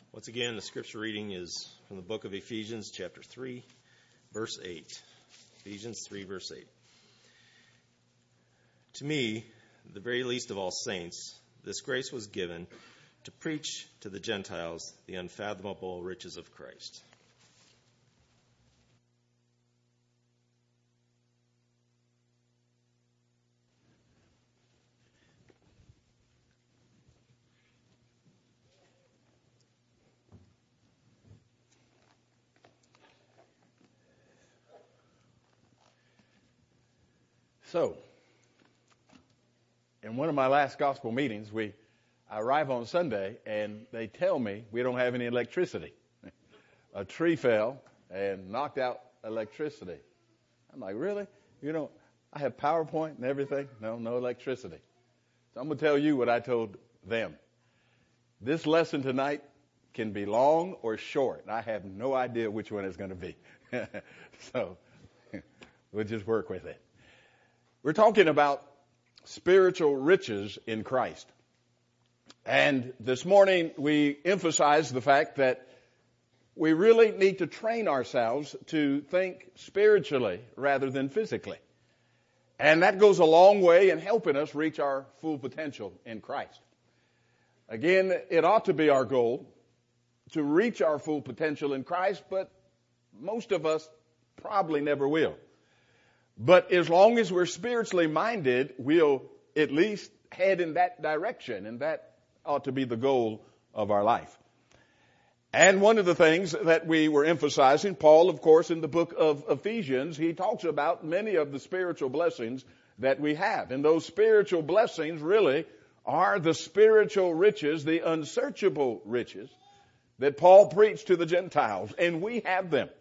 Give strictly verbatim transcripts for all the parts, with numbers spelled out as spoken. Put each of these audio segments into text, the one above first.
Once again, the scripture reading is from the book of Ephesians, chapter three, verse eight. Ephesians three, verse eight. To me, the very least of all saints, this grace was given to preach to the Gentiles the unfathomable riches of Christ. So, in one of my last gospel meetings, we I arrive on Sunday and they tell me we don't have any electricity. A tree fell and knocked out electricity. I'm like, really? You know, I have PowerPoint and everything. No, no electricity. So I'm going to tell you what I told them. This lesson tonight can be long or short. I have no idea which one it's going to be. So we'll just work with it. We're talking about spiritual riches in Christ. And this morning we emphasize the fact that we really need to train ourselves to think spiritually rather than physically. And that goes a long way in helping us reach our full potential in Christ. Again, it ought to be our goal to reach our full potential in Christ, but most of us probably never will. But as long as we're spiritually minded, we'll at least head in that direction, and that ought to be the goal of our life. And one of the things that we were emphasizing, Paul, of course, in the book of Ephesians, he talks about many of the spiritual blessings that we have. And those spiritual blessings really are the spiritual riches, the unsearchable riches that Paul preached to the Gentiles, and we have them.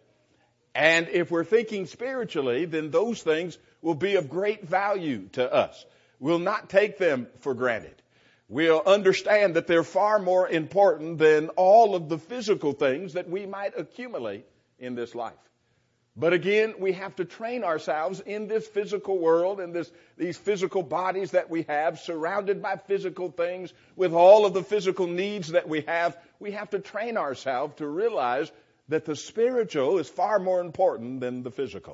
And if we're thinking spiritually, then those things will be of great value to us. We'll not take them for granted. We'll understand that they're far more important than all of the physical things that we might accumulate in this life. But again, we have to train ourselves in this physical world, in this, these physical bodies that we have, surrounded by physical things, with all of the physical needs that we have. We have to train ourselves to realize that the spiritual is far more important than the physical.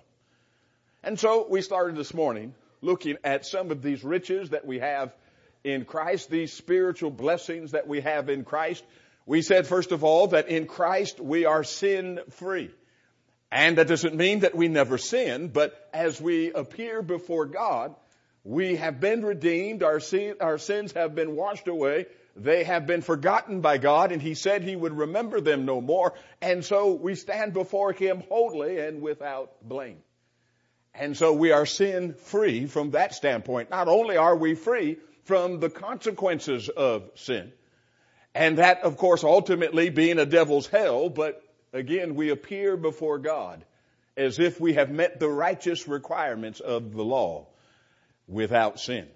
And so we started this morning looking at some of these riches that we have in Christ, these spiritual blessings that we have in Christ. We said, first of all, that in Christ we are sin-free. And that doesn't mean that we never sin, but as we appear before God, we have been redeemed, our, sin, our sins have been washed away, they have been forgotten by God, and He said He would remember them no more. And so we stand before Him wholly and without blame. And so we are sin-free from that standpoint. Not only are we free from the consequences of sin, and that, of course, ultimately being a devil's hell, but again, we appear before God as if we have met the righteous requirements of the law without sin.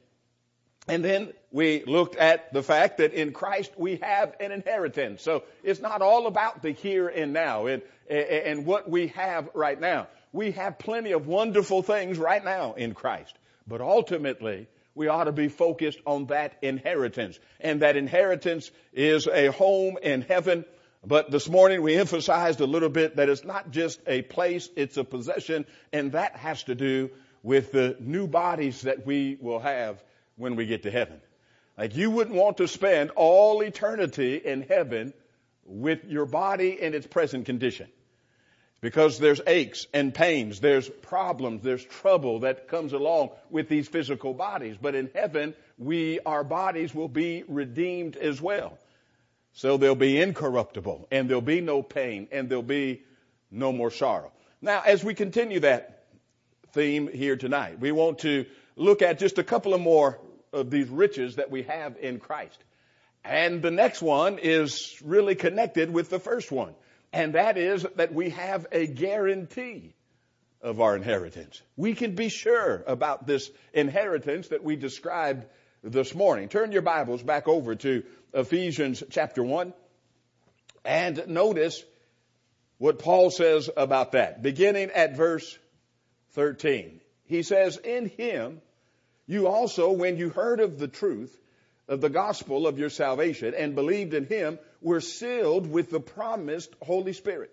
And then we looked at the fact that in Christ we have an inheritance. So it's not all about the here and now and, and what we have right now. We have plenty of wonderful things right now in Christ. But ultimately, we ought to be focused on that inheritance. And that inheritance is a home in heaven. But this morning we emphasized a little bit that it's not just a place, it's a possession. And that has to do with the new bodies that we will have when we get to heaven. Like, you wouldn't want to spend all eternity in heaven with your body in its present condition. Because there's aches and pains, there's problems, there's trouble that comes along with these physical bodies. But in heaven, we, our bodies will be redeemed as well. So they'll be incorruptible, and there'll be no pain, and there'll be no more sorrow. Now, as we continue that theme here tonight, we want to look at just a couple of more of these riches that we have in Christ. And the next one is really connected with the first one. And that is that we have a guarantee of our inheritance. We can be sure about this inheritance that we described this morning. Turn your Bibles back over to Ephesians chapter one and notice what Paul says about that. Beginning at verse thirteen. He says, in Him you also, when you heard of the truth, of the gospel of your salvation and believed in him were sealed with the promised Holy Spirit,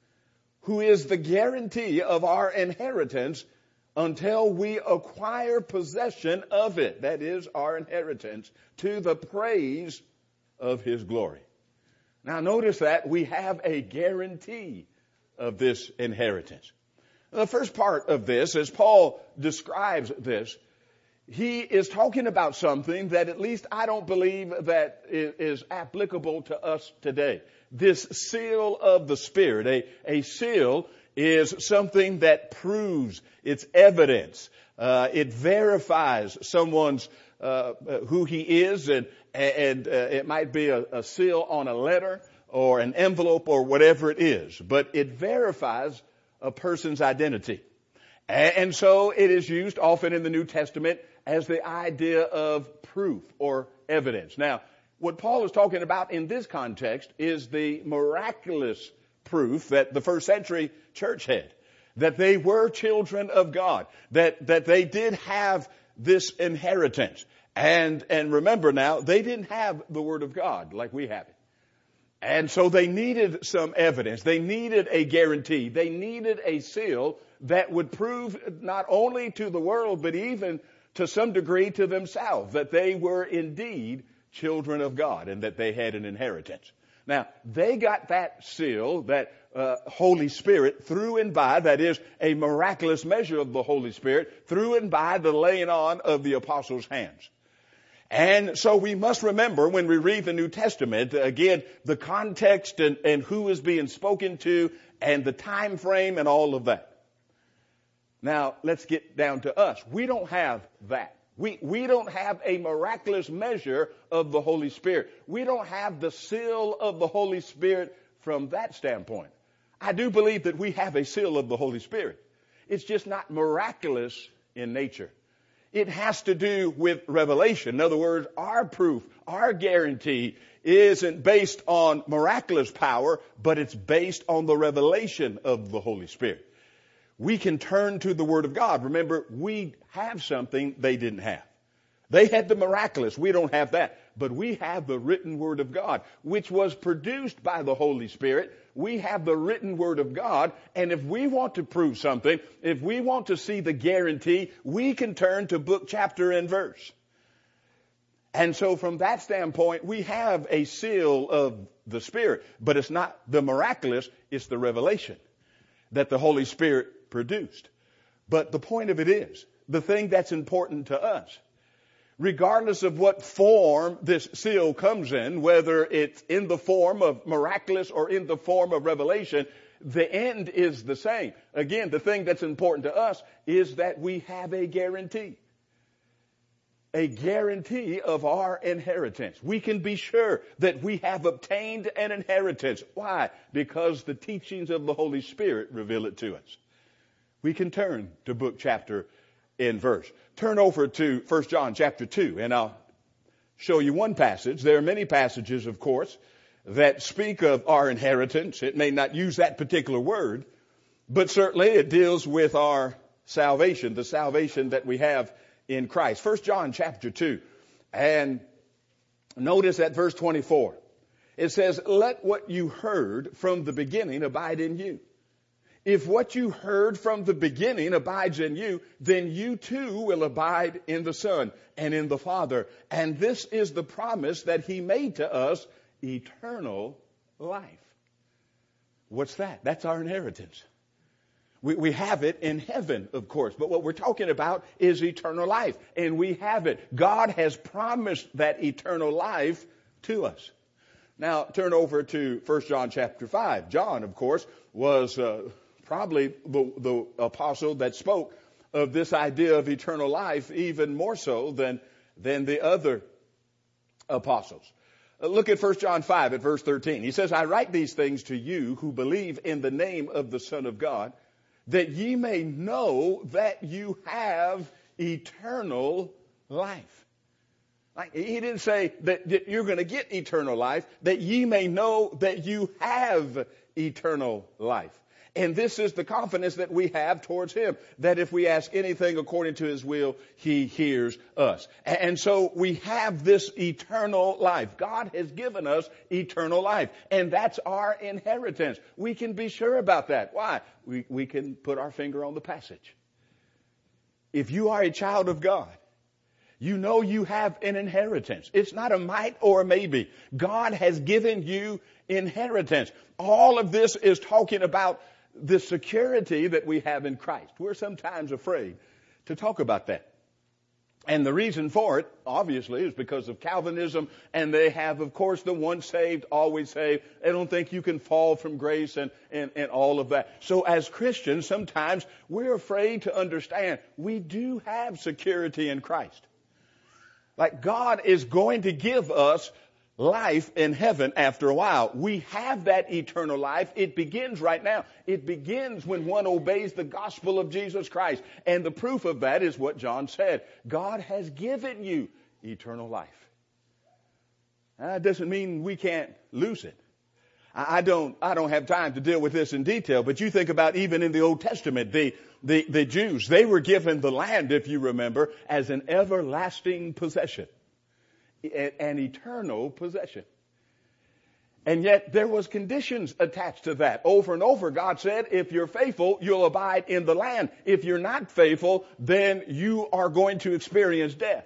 who is the guarantee of our inheritance until we acquire possession of it. That is our inheritance, to the praise of his glory. Now notice that we have a guarantee of this inheritance. The first part of this, as Paul describes this, he is talking about something that at least I don't believe that is applicable to us today. This seal of the Spirit. A, a seal is something that proves, it's evidence. Uh, it verifies someone's uh, who he is, and and uh, it might be a, a seal on a letter or an envelope or whatever it is, but it verifies a person's identity. And, and so it is used often in the New Testament as the idea of proof or evidence. Now, what Paul is talking about in this context is the miraculous proof that the first century church had, that they were children of God, that, that they did have this inheritance. And, and remember now, they didn't have the Word of God like we have it. And so they needed some evidence. They needed a guarantee. They needed a seal that would prove not only to the world, but even to some degree to themselves, that they were indeed children of God and that they had an inheritance. Now, they got that seal, that uh, Holy Spirit, through and by, that is a miraculous measure of the Holy Spirit, through and by the laying on of the apostles' hands. And so we must remember when we read the New Testament, again, the context and, and who is being spoken to and the time frame and all of that. Now, let's get down to us. We don't have that. We, we don't have a miraculous measure of the Holy Spirit. We don't have the seal of the Holy Spirit from that standpoint. I do believe that we have a seal of the Holy Spirit. It's just not miraculous in nature. It has to do with revelation. In other words, our proof, our guarantee isn't based on miraculous power, but it's based on the revelation of the Holy Spirit. We can turn to the Word of God. Remember, we have something they didn't have. They had the miraculous. We don't have that. But we have the written Word of God, which was produced by the Holy Spirit. We have the written Word of God. And if we want to prove something, if we want to see the guarantee, we can turn to book, chapter, and verse. And so from that standpoint, we have a seal of the Spirit. But it's not the miraculous, it's the revelation that the Holy Spirit produced. But the point of it is, the thing that's important to us, regardless of what form this seal comes in, whether it's in the form of miraculous or in the form of revelation, the end is the same. Again, the thing that's important to us is that we have a guarantee. A guarantee of our inheritance. We can be sure that we have obtained an inheritance. Why? Because the teachings of the Holy Spirit reveal it to us. We can turn to book, chapter, and verse. Turn over to First John chapter two, and I'll show you one passage. There are many passages, of course, that speak of our inheritance. It may not use that particular word, but certainly it deals with our salvation, the salvation that we have in Christ. First John chapter two, and notice at verse twenty-four. It says, "Let what you heard from the beginning abide in you. If what you heard from the beginning abides in you, then you too will abide in the Son and in the Father. And this is the promise that he made to us, eternal life." What's that? That's our inheritance. We, we have it in heaven, of course. But what we're talking about is eternal life. And we have it. God has promised that eternal life to us. Now, turn over to First John chapter five. John, of course, was Uh, probably the, the apostle that spoke of this idea of eternal life even more so than, than the other apostles. Uh, look at First John five at verse thirteen. He says, "I write these things to you who believe in the name of the Son of God, that ye may know that you have eternal life." Like, he didn't say that, that you're going to get eternal life, that ye may know that you have eternal life. And this is the confidence that we have towards him, that if we ask anything according to his will, he hears us. And so we have this eternal life. God has given us eternal life. And that's our inheritance. We can be sure about that. Why? We, we can put our finger on the passage. If you are a child of God, you know you have an inheritance. It's not a might or a maybe. God has given you inheritance. All of this is talking about the security that we have in Christ. We're sometimes afraid to talk about that. And the reason for it, obviously, is because of Calvinism, and they have, of course, the once saved, always saved. They don't think you can fall from grace and, and, and all of that. So as Christians, sometimes we're afraid to understand we do have security in Christ. Like God is going to give us life in heaven after a while. We have that eternal life. It begins right now. It begins when one obeys the gospel of Jesus Christ. And the proof of that is what John said. God has given you eternal life. Now, that doesn't mean we can't lose it. I don't, I don't have time to deal with this in detail, but you think about even in the Old Testament, the, the, the Jews, they were given the land, if you remember, as an everlasting possession. An eternal possession. And yet there was conditions attached to that. Over and over, God said, if you're faithful, you'll abide in the land. If you're not faithful, then you are going to experience death.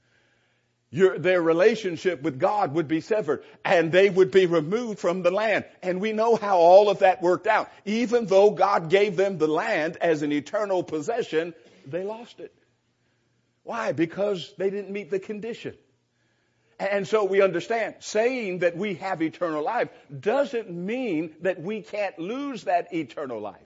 Your, their relationship with God would be severed, and they would be removed from the land. And we know how all of that worked out. Even though God gave them the land as an eternal possession, they lost it. Why? Because they didn't meet the condition. And so we understand, saying that we have eternal life doesn't mean that we can't lose that eternal life.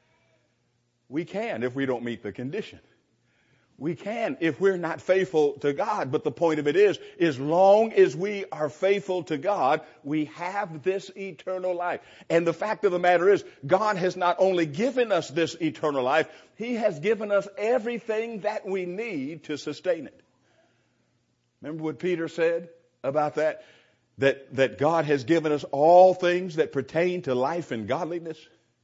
We can if we don't meet the condition. We can if we're not faithful to God. But the point of it is, as long as we are faithful to God, we have this eternal life. And the fact of the matter is, God has not only given us this eternal life, He has given us everything that we need to sustain it. Remember what Peter said about that? That, that God has given us all things that pertain to life and godliness.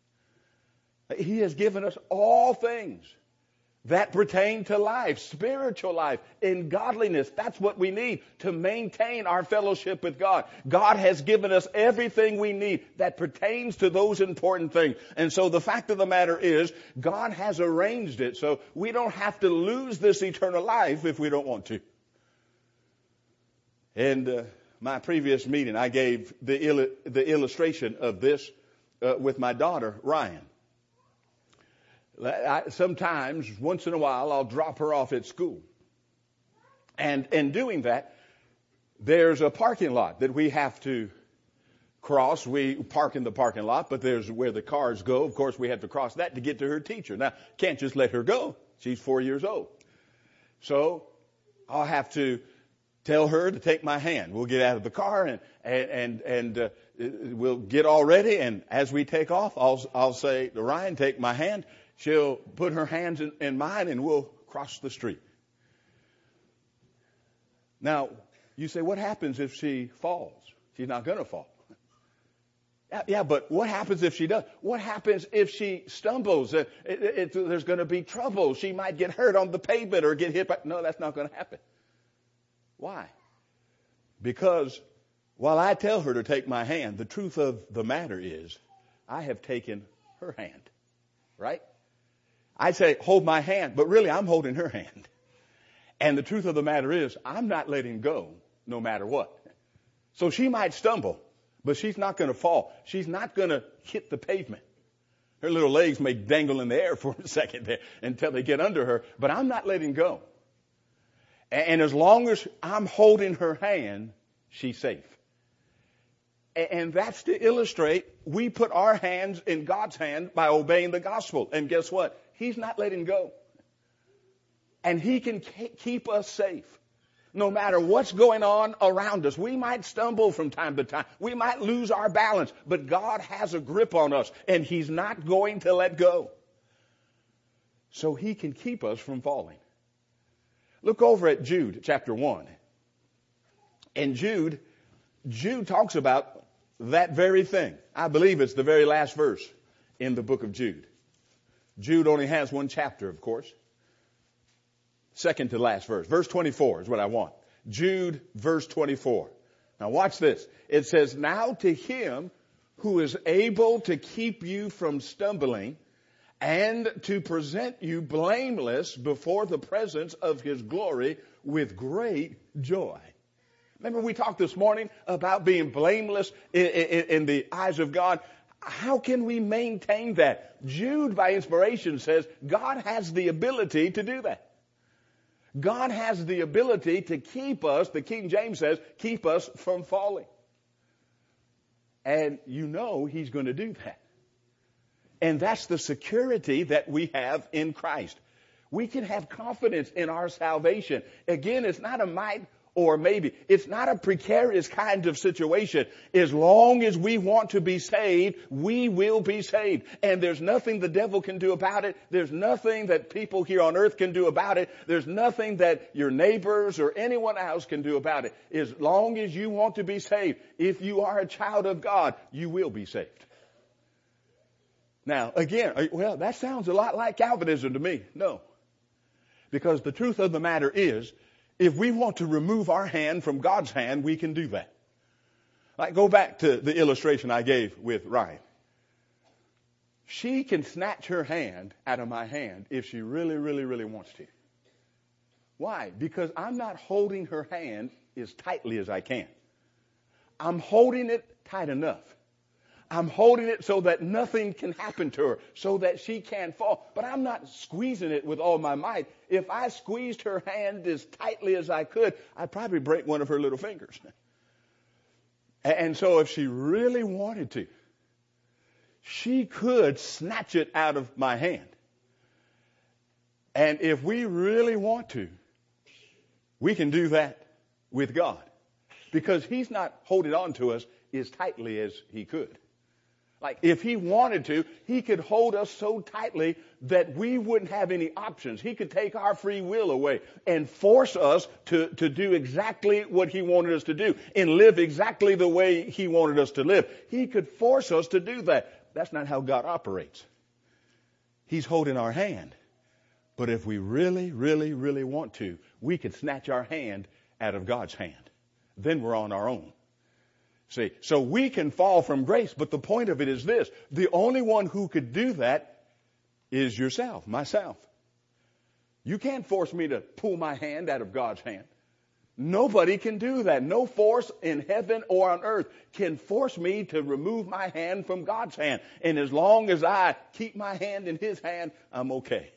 He has given us all things that pertain to life, spiritual life, and godliness. That's what we need to maintain our fellowship with God. God has given us everything we need that pertains to those important things. And so the fact of the matter is, God has arranged it so we don't have to lose this eternal life if we don't want to. In uh, my previous meeting, I gave the, il- the illustration of this uh, with my daughter, Ryan. I, sometimes, once in a while, I'll drop her off at school. And in doing that, there's a parking lot that we have to cross. We park in the parking lot, but there's where the cars go. Of course, we have to cross that to get to her teacher. Now, can't just let her go. She's four years old. So I'll have to tell her to take my hand. We'll get out of the car and and and, and uh, we'll get all ready. And as we take off, I'll I'll say to Ryan, take my hand. She'll put her hands in, in mine, and we'll cross the street. Now, you say, what happens if she falls? She's not going to fall. Yeah, yeah, but what happens if she does? What happens if she stumbles? It, it, it, there's going to be trouble. She might get hurt on the pavement or get hit by... No, that's not going to happen. Why? Because while I tell her to take my hand, the truth of the matter is I have taken her hand. Right? I say, hold my hand, but really I'm holding her hand. And the truth of the matter is, I'm not letting go no matter what. So she might stumble, but she's not going to fall. She's not going to hit the pavement. Her little legs may dangle in the air for a second there until they get under her, but I'm not letting go. And as long as I'm holding her hand, she's safe. And that's to illustrate, we put our hands in God's hand by obeying the gospel. And guess what? He's not letting go. And He can keep us safe. No matter what's going on around us. We might stumble from time to time. We might lose our balance. But God has a grip on us. And He's not going to let go. So He can keep us from falling. Look over at Jude chapter one. In Jude, Jude talks about that very thing. I believe it's the very last verse in the book of Jude. Jude only has one chapter, of course. Second to last verse. Verse twenty-four is what I want. Jude, verse twenty-four. Now watch this. It says, now to him who is able to keep you from stumbling and to present you blameless before the presence of his glory with great joy. Remember we talked this morning about being blameless in, in, in the eyes of God. How can we maintain that? Jude, by inspiration, says God has the ability to do that. God has the ability to keep us, the King James says, keep us from falling. And you know he's going to do that. And that's the security that we have in Christ. We can have confidence in our salvation. Again, it's not a might or maybe. It's not a precarious kind of situation. As long as we want to be saved, we will be saved. And there's nothing the devil can do about it. There's nothing that people here on earth can do about it. There's nothing that your neighbors or anyone else can do about it. As long as you want to be saved, if you are a child of God, you will be saved. Now, again, well, that sounds a lot like Calvinism to me. No. Because the truth of the matter is, if we want to remove our hand from God's hand, we can do that. Like, go back to the illustration I gave with Ryan. She can snatch her hand out of my hand if she really, really, really wants to. Why? Because I'm not holding her hand as tightly as I can. I'm holding it tight enough. I'm holding it so that nothing can happen to her, so that she can't fall. But I'm not squeezing it with all my might. If I squeezed her hand as tightly as I could, I'd probably break one of her little fingers. And so if she really wanted to, she could snatch it out of my hand. And if we really want to, we can do that with God. Because he's not holding on to us as tightly as he could. Like, if he wanted to, he could hold us so tightly that we wouldn't have any options. He could take our free will away and force us to, to do exactly what he wanted us to do and live exactly the way he wanted us to live. He could force us to do that. That's not how God operates. He's holding our hand. But if we really, really, really want to, we could snatch our hand out of God's hand. Then we're on our own. See, so we can fall from grace, but the point of it is this. The only one who could do that is yourself, myself. You can't force me to pull my hand out of God's hand. Nobody can do that. No force in heaven or on earth can force me to remove my hand from God's hand. And as long as I keep my hand in his hand, I'm okay.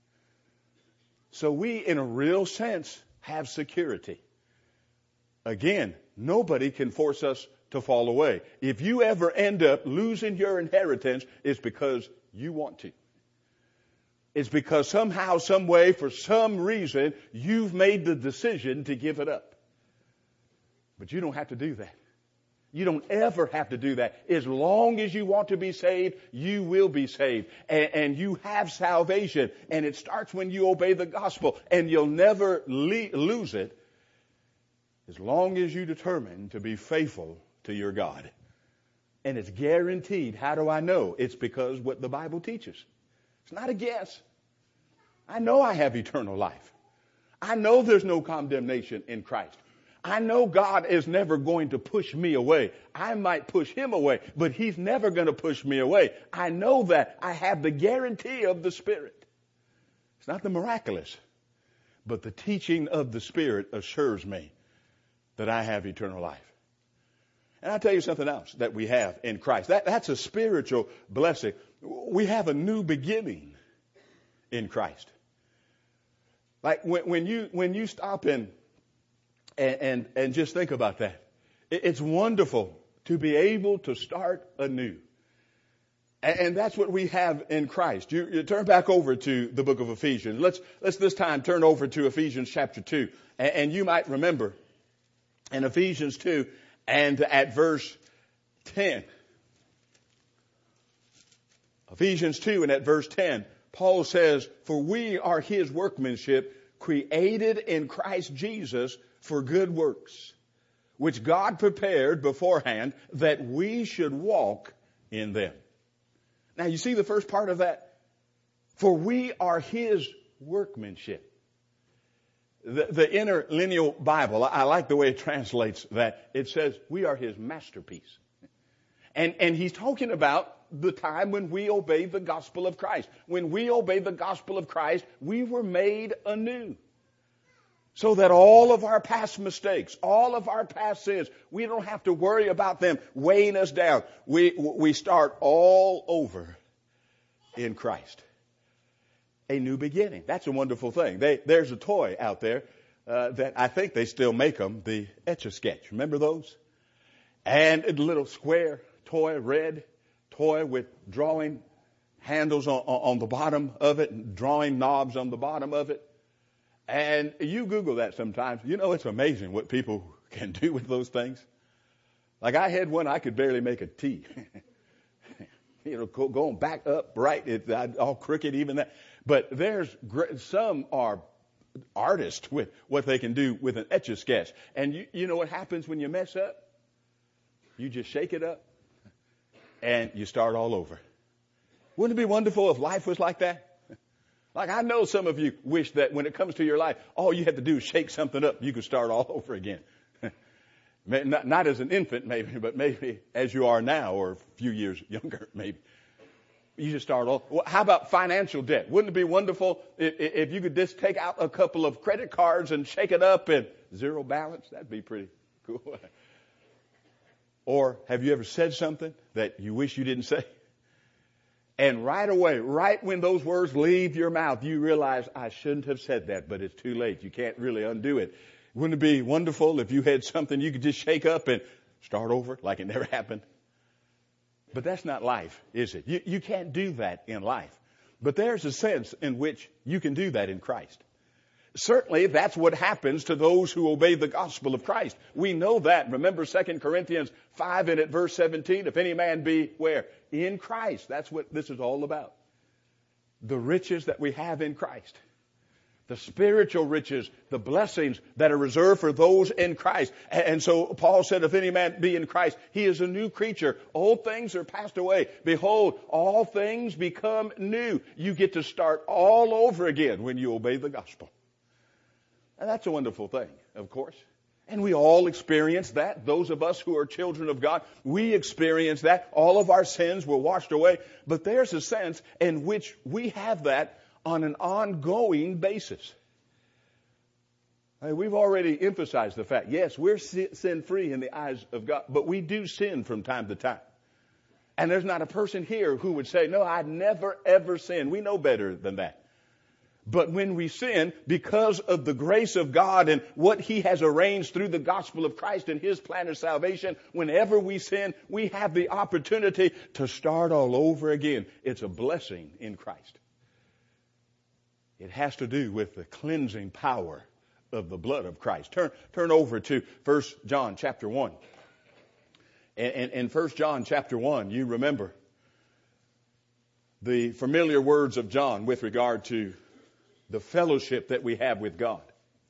So we, in a real sense, have security. Again, nobody can force us to fall away. If you ever end up losing your inheritance, it's because you want to. It's because somehow, some way, for some reason, you've made the decision to give it up. But you don't have to do that. You don't ever have to do that. As long as you want to be saved, you will be saved. And, and you have salvation. And it starts when you obey the gospel. And you'll never le- lose it as long as you determine to be faithful to your God. And it's guaranteed. How do I know? It's because what the Bible teaches. It's not a guess. I know I have eternal life. I know there's no condemnation in Christ. I know God is never going to push me away. I might push him away, but he's never going to push me away. I know that. I have the guarantee of the Spirit. It's not the miraculous, but the teaching of the Spirit assures me that I have eternal life. And I'll tell you something else that we have in Christ. That, that's a spiritual blessing. We have a new beginning in Christ. Like when, when you when you stop in and, and, and just think about that. It, it's wonderful to be able to start anew. And, and that's what we have in Christ. You, you turn back over to the book of Ephesians. Let's let's this time turn over to Ephesians chapter two. And, and you might remember in Ephesians two, and at verse ten. Ephesians two and at verse ten, Paul says, for we are his workmanship, created in Christ Jesus for good works, which God prepared beforehand that we should walk in them. Now, you see the first part of that? For we are his workmanship. The, the interlineal Bible, I like the way it translates that. It says we are his masterpiece. And, and he's talking about the time when we obeyed the gospel of Christ. When we obeyed the gospel of Christ, we were made anew. So that all of our past mistakes, all of our past sins, we don't have to worry about them weighing us down. We, we start all over in Christ. A new beginning. That's a wonderful thing. They, there's a toy out there uh, that I think they still make them, the Etch-a-Sketch. Remember those? And a little square toy, red toy with drawing handles on, on the bottom of it and drawing knobs on the bottom of it. And you Google that sometimes. You know, it's amazing what people can do with those things. Like I had one, I could barely make a T. You know, go, going back up, right, it's all crooked, even that. But there's some are artists with what they can do with an Etch-a-Sketch. And you, you know what happens when you mess up? You just shake it up and you start all over. Wouldn't it be wonderful if life was like that? Like I know some of you wish that when it comes to your life, all you have to do is shake something up. You could start all over again. not, not as an infant maybe, but maybe as you are now or a few years younger maybe. You just start all. Well, how about financial debt? Wouldn't it be wonderful if, if you could just take out a couple of credit cards and shake it up and zero balance? That'd be pretty cool. Or have you ever said something that you wish you didn't say? And right away, right when those words leave your mouth, you realize I shouldn't have said that, but it's too late. You can't really undo it. Wouldn't it be wonderful if you had something you could just shake up and start over like it never happened? But that's not life, is it? You, you can't do that in life. But there's a sense in which you can do that in Christ. Certainly, that's what happens to those who obey the gospel of Christ. We know that. Remember Second Corinthians five and at verse seventeen, if any man be where? In Christ. That's what this is all about. The riches that we have in Christ. The spiritual riches, the blessings that are reserved for those in Christ. And so Paul said, if any man be in Christ, he is a new creature. Old things are passed away. Behold, all things become new. You get to start all over again when you obey the gospel. And that's a wonderful thing, of course. And we all experience that. Those of us who are children of God, we experience that. All of our sins were washed away. But there's a sense in which we have that on an ongoing basis. I mean, we've already emphasized the fact, yes, we're sin-free in the eyes of God, but we do sin from time to time. And there's not a person here who would say, no, I never, ever sin. We know better than that. But when we sin, because of the grace of God and what he has arranged through the gospel of Christ and his plan of salvation, whenever we sin, we have the opportunity to start all over again. It's a blessing in Christ. It has to do with the cleansing power of the blood of Christ. Turn, turn over to First John chapter one. And in First John chapter one, you remember the familiar words of John with regard to the fellowship that we have with God.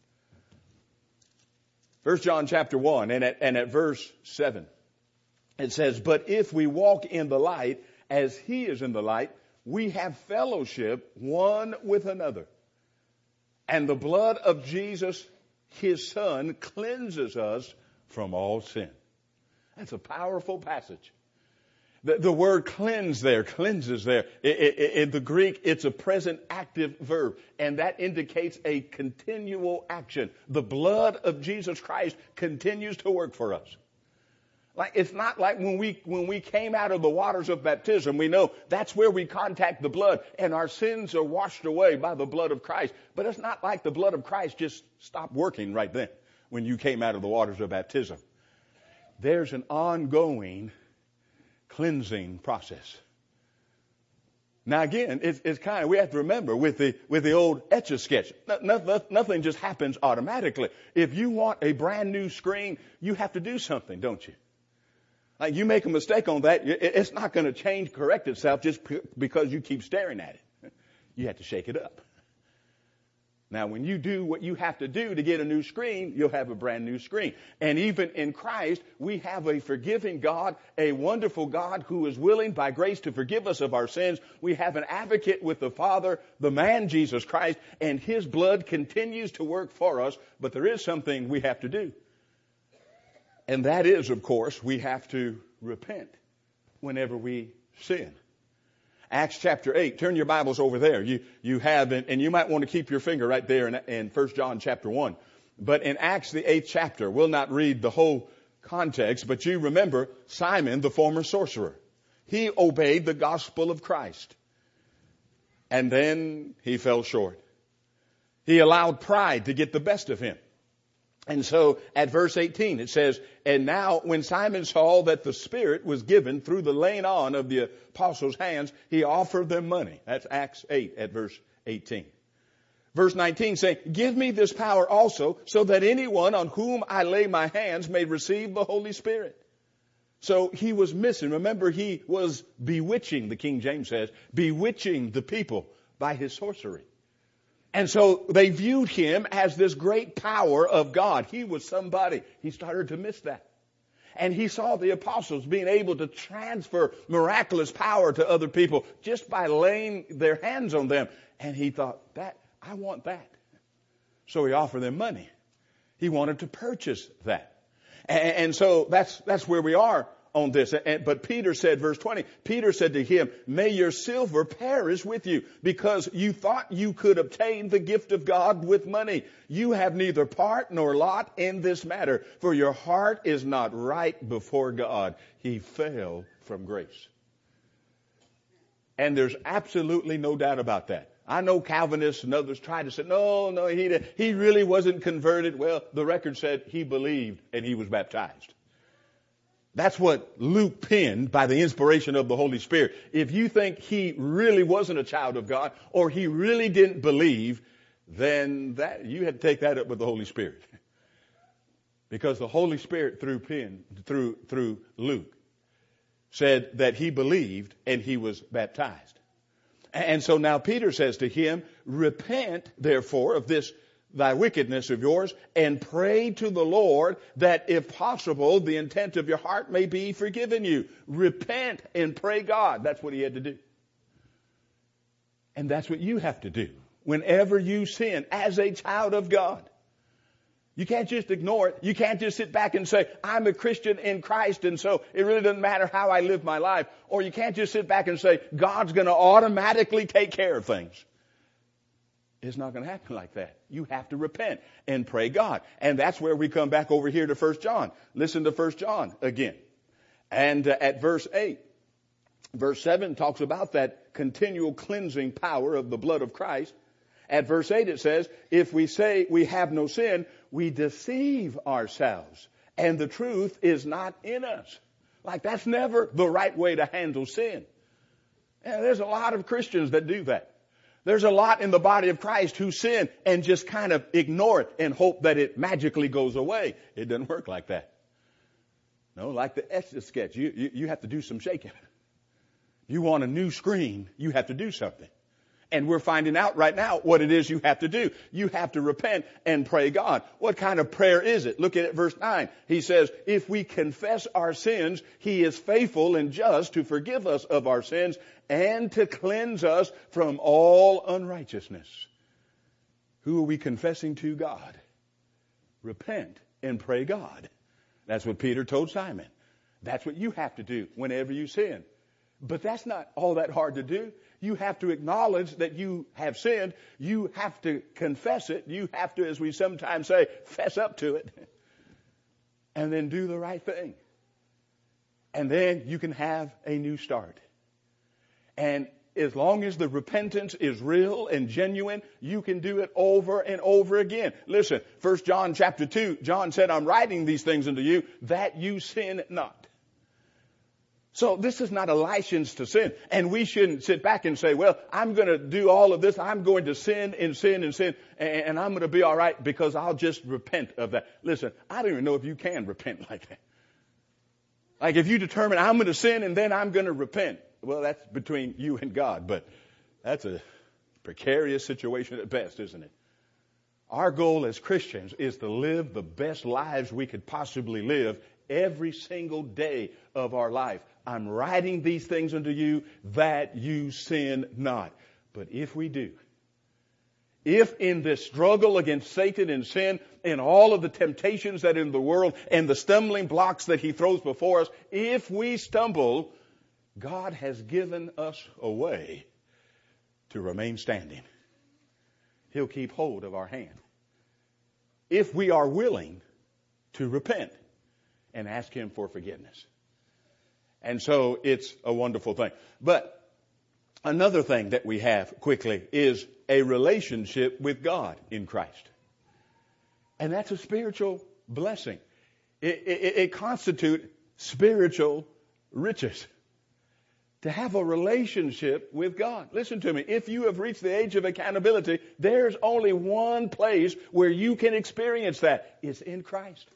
First John chapter one and at, and at verse seven, it says, but if we walk in the light as he is in the light, we have fellowship one with another. And the blood of Jesus, his son, cleanses us from all sin. That's a powerful passage. The, the word cleanse there, cleanses there. In the Greek, it's a present active verb, and that indicates a continual action. The blood of Jesus Christ continues to work for us. Like, it's not like when we, when we came out of the waters of baptism, we know that's where we contact the blood, and our sins are washed away by the blood of Christ. But it's not like the blood of Christ just stopped working right then when you came out of the waters of baptism. There's an ongoing cleansing process. Now again, it's, it's kind of, we have to remember with the, with the old Etch-a-Sketch, nothing, nothing just happens automatically. If you want a brand new screen, you have to do something, don't you? Like you make a mistake on that, it's not going to change, correct itself just because you keep staring at it. You have to shake it up. Now, when you do what you have to do to get a new screen, you'll have a brand new screen. And even in Christ, we have a forgiving God, a wonderful God who is willing by grace to forgive us of our sins. We have an advocate with the Father, the man Jesus Christ, and his blood continues to work for us. But there is something we have to do. And that is, of course, we have to repent whenever we sin. Acts chapter eight. Turn your Bibles over there. You, you have, and you might want to keep your finger right there in, in First John chapter one. But in Acts, the eighth chapter, we'll not read the whole context, but you remember Simon, the former sorcerer. He obeyed the gospel of Christ. And then he fell short. He allowed pride to get the best of him. And so at verse eighteen it says, and now when Simon saw that the Spirit was given through the laying on of the apostles' hands, he offered them money. That's Acts eight at verse eighteen. Verse nineteen saying, give me this power also, so that anyone on whom I lay my hands may receive the Holy Spirit. So he was missing. Remember, he was bewitching, the King James says, bewitching the people by his sorcery. And so they viewed him as this great power of God. He was somebody. He started to miss that. And he saw the apostles being able to transfer miraculous power to other people just by laying their hands on them. And he thought, that, I want that. So he offered them money. He wanted to purchase that. And, and so that's, that's where we are on this. And, but Peter said, verse twenty, Peter said to him, may your silver perish with you, because you thought you could obtain the gift of God with money. You have neither part nor lot in this matter, for your heart is not right before God. He fell from grace. And there's absolutely no doubt about that. I know Calvinists and others tried to say, no, no, he, he really wasn't converted. Well, the record said he believed and he was baptized. That's what Luke penned by the inspiration of the Holy Spirit. If you think he really wasn't a child of God, or he really didn't believe, then that you had to take that up with the Holy Spirit. Because the Holy Spirit through pen, through, through Luke said that he believed and he was baptized. And so now Peter says to him, repent therefore of this thy wickedness of yours, and pray to the Lord that if possible the intent of your heart may be forgiven you. Repent and pray God. That's what he had to do. And that's what you have to do whenever you sin as a child of God. You can't just ignore it. You can't just sit back and say, I'm a Christian in Christ, and so it really doesn't matter how I live my life. Or you can't just sit back and say, God's going to automatically take care of things. It's not going to happen like that. You have to repent and pray God. And that's where we come back over here to First John. Listen to First John again. And uh, at verse eight, verse seven talks about that continual cleansing power of the blood of Christ. At verse eight it says, if we say we have no sin, we deceive ourselves, and the truth is not in us. Like, that's never the right way to handle sin. And there's a lot of Christians that do that. There's a lot in the body of Christ who sin and just kind of ignore it and hope that it magically goes away. It doesn't work like that. No, like the Etch-a-Sketch, you, you, you have to do some shaking. You want a new screen, you have to do something. And we're finding out right now what it is you have to do. You have to repent and pray God. What kind of prayer is it? Look at it, verse nine. He says, if we confess our sins, he is faithful and just to forgive us of our sins and to cleanse us from all unrighteousness. Who are we confessing to? God. Repent and pray God. That's what Peter told Simon. That's what you have to do whenever you sin. But that's not all that hard to do. You have to acknowledge that you have sinned. You have to confess it. You have to, as we sometimes say, fess up to it. And then do the right thing. And then you can have a new start. And as long as the repentance is real and genuine, you can do it over and over again. Listen, First John chapter two, John said, I'm writing these things unto you that you sin not. So this is not a license to sin. And we shouldn't sit back and say, well, I'm going to do all of this. I'm going to sin and sin and sin, and I'm going to be all right because I'll just repent of that. Listen, I don't even know if you can repent like that. Like if you determine I'm going to sin and then I'm going to repent. Well, that's between you and God, but that's a precarious situation at best, isn't it? Our goal as Christians is to live the best lives we could possibly live every single day of our life. I'm writing these things unto you that you sin not. But if we do, if in this struggle against Satan and sin and all of the temptations that are in the world and the stumbling blocks that he throws before us, if we stumble, God has given us a way to remain standing. He'll keep hold of our hand. If we are willing to repent and ask him for forgiveness. And so it's a wonderful thing. But another thing that we have quickly is a relationship with God in Christ. And that's a spiritual blessing. It, it, it constitutes spiritual riches. To have a relationship with God. Listen to me. If you have reached the age of accountability, there's only one place where you can experience that. It's in Christ.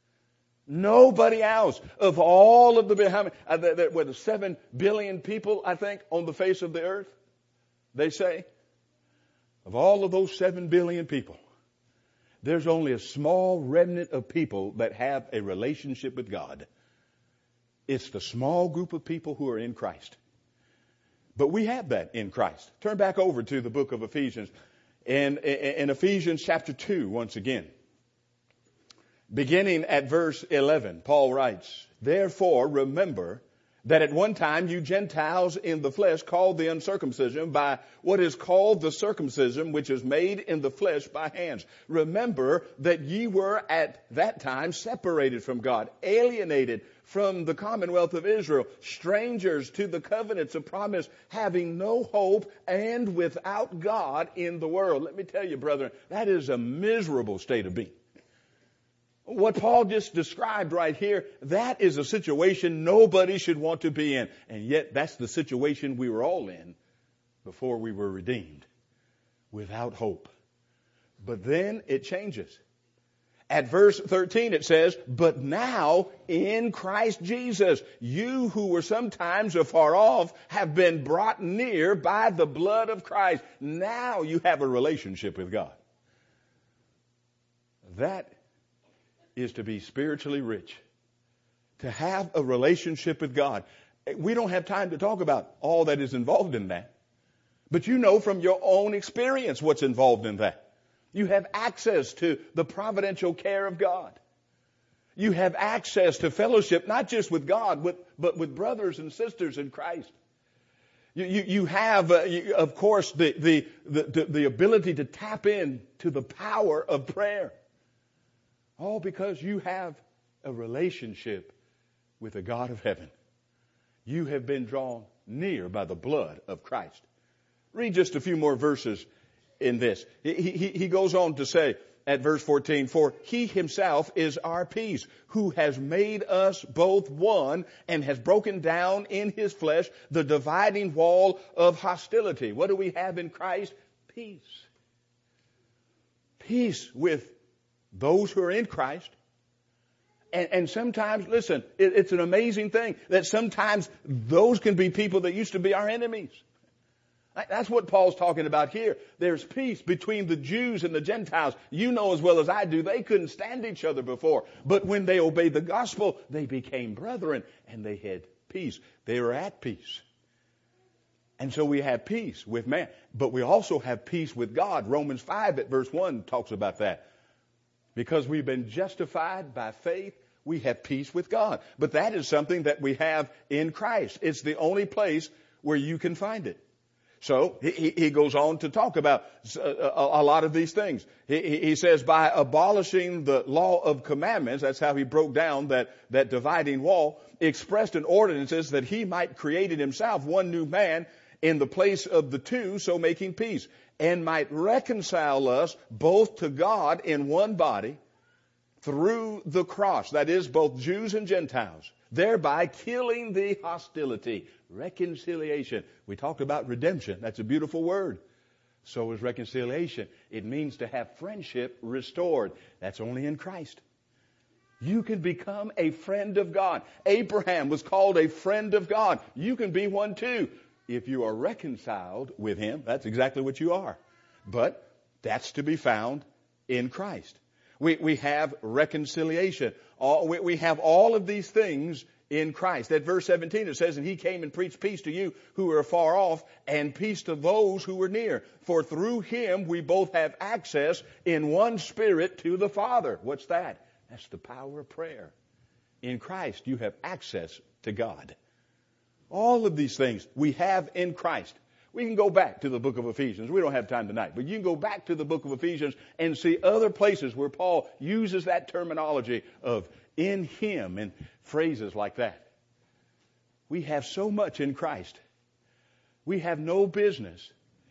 Nobody else. Of all of the, how many, uh, the, the, what, the seven billion people, I think, on the face of the earth, they say, of all of those seven billion people, there's only a small remnant of people that have a relationship with God. It's the small group of people who are in Christ. But we have that in Christ. Turn back over to the book of Ephesians. In, in, in Ephesians chapter two, once again. Beginning at verse eleven, Paul writes, "Therefore remember that at one time you Gentiles in the flesh called the uncircumcision by what is called the circumcision which is made in the flesh by hands. Remember that ye were at that time separated from God, alienated from the commonwealth of Israel, strangers to the covenants of promise, having no hope and without God in the world." Let me tell you, brethren, that is a miserable state of being. What Paul just described right here, that is a situation nobody should want to be in. And yet that's the situation we were all in before we were redeemed. Without hope. But then it changes. At verse thirteen it says, "But now in Christ Jesus, you who were sometimes afar off have been brought near by the blood of Christ." Now you have a relationship with God. That is to be spiritually rich. To have a relationship with God. We don't have time to talk about all that is involved in that. But you know from your own experience what's involved in that. You have access to the providential care of God. You have access to fellowship, not just with God, but with brothers and sisters in Christ. You, you, you have, uh, you, of course, the, the, the, the ability to tap in to the power of prayer. All because you have a relationship with the God of heaven. You have been drawn near by the blood of Christ. Read just a few more verses in this. He, he, he goes on to say at verse fourteen, "For he himself is our peace, who has made us both one and has broken down in his flesh the dividing wall of hostility." What do we have in Christ? Peace. Peace with those who are in Christ. And, and sometimes, listen, it, it's an amazing thing that sometimes those can be people that used to be our enemies. That's what Paul's talking about here. There's peace between the Jews and the Gentiles. You know as well as I do, they couldn't stand each other before. But when they obeyed the gospel, they became brethren and they had peace. They were at peace. And so we have peace with man. But we also have peace with God. Romans five at verse one talks about that. Because we've been justified by faith, we have peace with God. But that is something that we have in Christ. It's the only place where you can find it. So he, he goes on to talk about a, a lot of these things. He, he says by abolishing the law of commandments, that's how he broke down that, that dividing wall, expressed in ordinances that he might create in himself one new man in the place of the two, so making peace, and might reconcile us both to God in one body through the cross, that is, both Jews and Gentiles, thereby killing the hostility. Reconciliation. We talked about redemption. That's a beautiful word. So is reconciliation. It means to have friendship restored. That's only in Christ. You can become a friend of God. Abraham was called a friend of God. You can be one too. If you are reconciled with him, that's exactly what you are. But that's to be found in Christ. We, we have reconciliation. All, we, we have all of these things in Christ. At verse seventeen it says, and he came and preached peace to you who are far off and peace to those who are near. For through him we both have access in one spirit to the Father. What's that? That's the power of prayer. In Christ you have access to God. All of these things we have in Christ. We can go back to the book of Ephesians. We don't have time tonight, but you can go back to the book of Ephesians and see other places where Paul uses that terminology of in him and phrases like that. We have so much in Christ. We have no business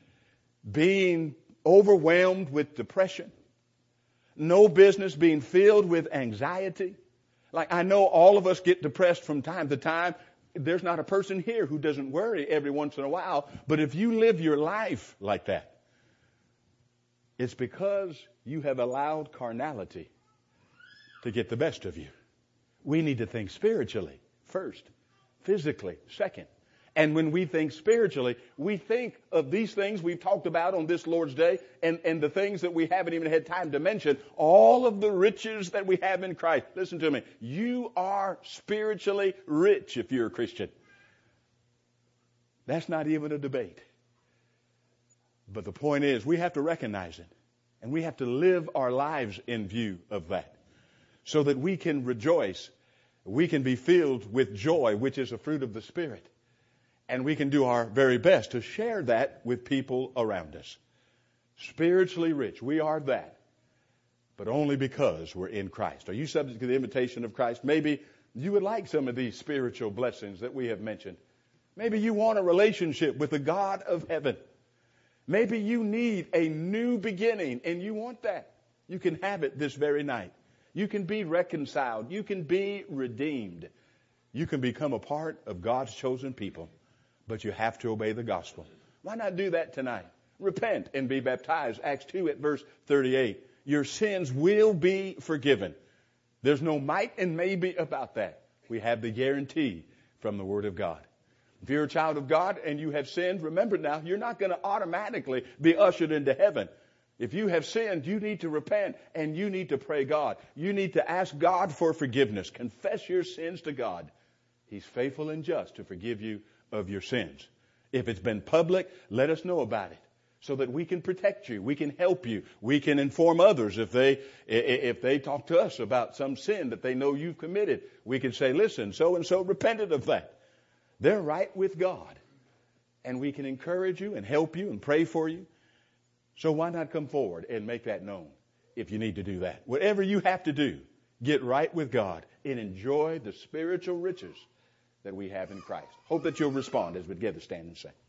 being overwhelmed with depression. No business being filled with anxiety. Like I know all of us get depressed from time to time. There's not a person here who doesn't worry every once in a while. But if you live your life like that, it's because you have allowed carnality to get the best of you. We need to think spiritually first, physically second. And when we think spiritually, we think of these things we've talked about on this Lord's Day and, and the things that we haven't even had time to mention, all of the riches that we have in Christ. Listen to me. You are spiritually rich if you're a Christian. That's not even a debate. But the point is, we have to recognize it. And we have to live our lives in view of that. So that we can rejoice. We can be filled with joy, which is a fruit of the Spirit. And we can do our very best to share that with people around us. Spiritually rich. We are that. But only because we're in Christ. Are you subject to the invitation of Christ? Maybe you would like some of these spiritual blessings that we have mentioned. Maybe you want a relationship with the God of heaven. Maybe you need a new beginning and you want that. You can have it this very night. You can be reconciled. You can be redeemed. You can become a part of God's chosen people. But you have to obey the gospel. Why not do that tonight? Repent and be baptized. Acts two at verse thirty-eight. Your sins will be forgiven. There's no might and maybe about that. We have the guarantee from the Word of God. If you're a child of God and you have sinned, remember now, you're not going to automatically be ushered into heaven. If you have sinned, you need to repent and you need to pray God. You need to ask God for forgiveness. Confess your sins to God. He's faithful and just to forgive you of your sins. If it's been public, let us know about it so that we can protect you. We can help you. We can inform others if they if they talk to us about some sin that they know you've committed. We can say, listen, so-and-so repented of that. They're right with God. And we can encourage you and help you and pray for you. So why not come forward and make that known if you need to do that? Whatever you have to do, get right with God and enjoy the spiritual riches that we have in Christ. Hope that you'll respond as we together stand and sing.